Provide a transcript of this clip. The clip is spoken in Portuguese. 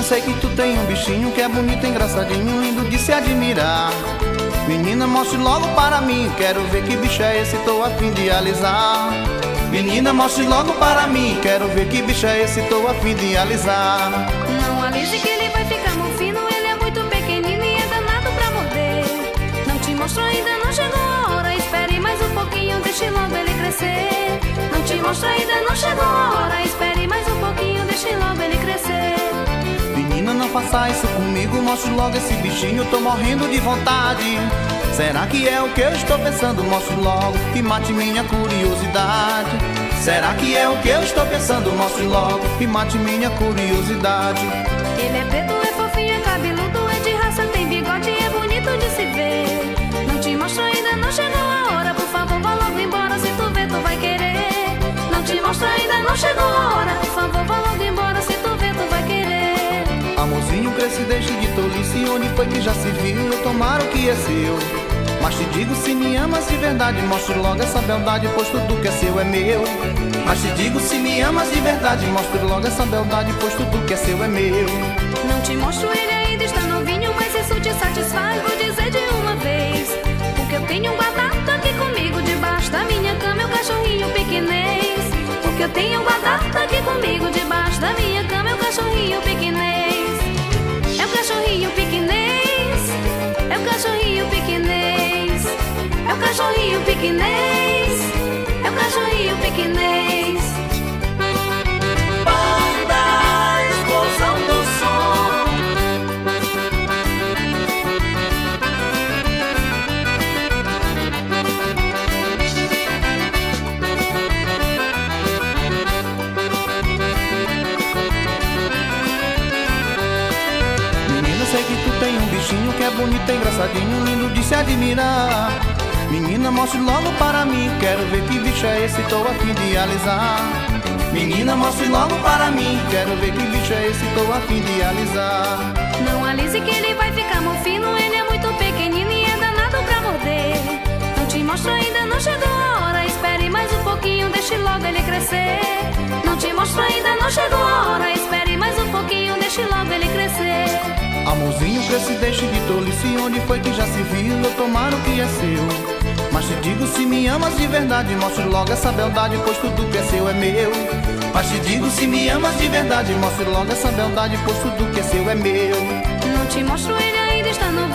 sei que tu tem um bichinho que é bonito, engraçadinho, lindo de se admirar. Menina, mostre logo para mim, quero ver que bicho é esse, tô a fim de alisar. Menina, mostre logo para mim, quero ver que bicho é esse, tô a fim de alisar. Não alise que ele vai ficar mofino, ele é muito pequenino e é danado pra morder. Não te mostro ainda, não chegou a hora, espere mais um pouquinho, deixe logo ele crescer. Não te mostro ainda, não chegou a hora, espere mais um pouquinho, deixe logo ele crescer. Menina, não faça isso comigo, mostre logo esse bichinho, tô morrendo de vontade. Será que é o que eu estou pensando? Mostre logo e mate minha curiosidade. Será que é o que eu estou pensando? Mostre logo e mate minha curiosidade. Ele é preto, é fofinho, é cabeludo, é de raça, tem bigode e é bonito de se ver. Não te mostro ainda, não chegou a hora, por favor vá logo embora, se tu ver tu vai querer. Não te mostro ainda, não chegou a hora, por favor vá logo embora, se tu ver tu vai querer. Amorzinho, cresce, deixe de tolice, onde foi que já se viu? Eu tomara o que é seu. Mas te digo, se me amas de verdade, mostre logo essa beldade, pois tudo que é seu é meu. Mas te digo, se me amas de verdade, mostre logo essa beldade, pois tudo que é seu é meu. Não te mostro, ele ainda está novinho, mas isso te satisfaz, vou dizer de uma vez. Porque eu tenho guardado aqui comigo, debaixo da minha cama, é o cachorrinho pequenês. Porque eu tenho guardado aqui comigo, debaixo da minha cama, é o cachorrinho pequenês. É o cachorrinho pequenês, é o cachorrinho pequenês, é o cachorrinho pequenês, é o cachorrinho pequenês. Banda Explosão do Som. Menina, sei que tu tem um bichinho que é bonito, engraçadinho, lindo de se admirar. Menina, mostre logo para mim, quero ver que bicho é esse, tô a fim de alisar. Menina, mostre logo para mim, quero ver que bicho é esse, tô a fim de alisar. Não alise que ele vai ficar mofino, ele é muito pequenino e é danado pra morder. Não te mostro ainda, não chegou a hora, espere mais um pouquinho, deixe logo ele crescer. Não te mostro ainda, não chegou a hora, espere mais um pouquinho, deixe logo ele crescer. Amorzinho, cresce, deixe de tolice, onde foi que já se viu? Eu tomara o que é seu. Mas te digo, se me amas de verdade, mostre logo essa beldade, pois tudo que é seu é meu. Mas te digo, se me amas de verdade, mostre logo essa beldade, pois tudo que é seu é meu. Não te mostro, ele ainda está novo.